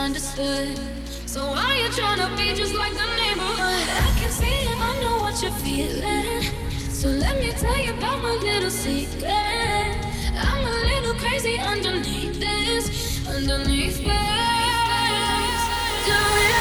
misunderstood. So why you tryna be just like the neighborhood? I can see it, I know what you're feeling. So let me tell you about my little secret. I'm a little crazy underneath this, underneath this. Do you?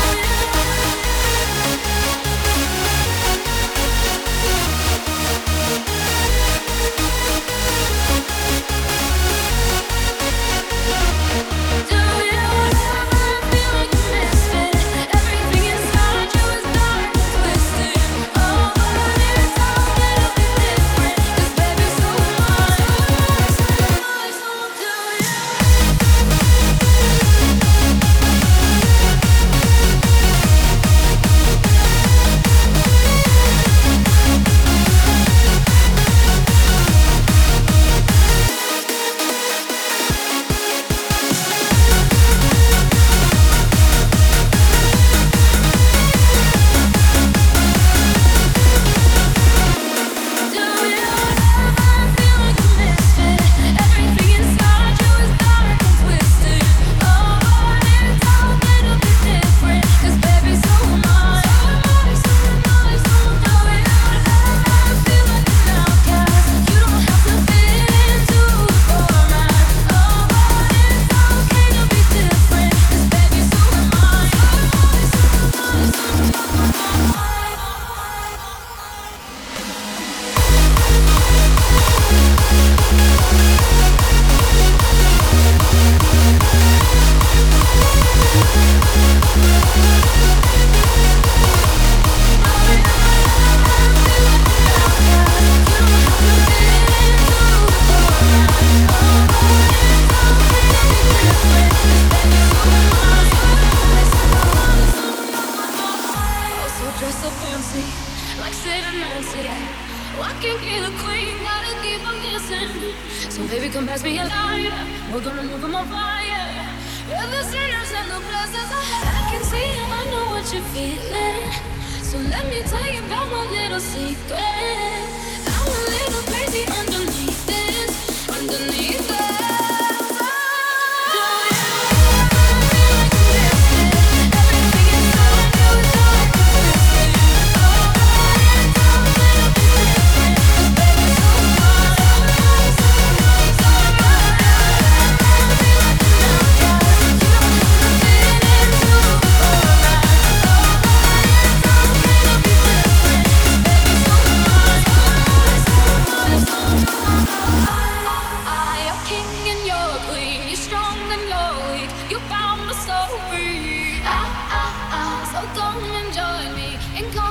Like Sid and Nancy, I can't be the queen, gotta keep on kissing. So baby, come pass me a lighter. We're gonna move 'em on fire. We're the sinners and the blessings. I can see it, I know what you're feeling. So let me tell you about my little secret. I'm a little crazy underneath this, underneath this. So come enjoy me and come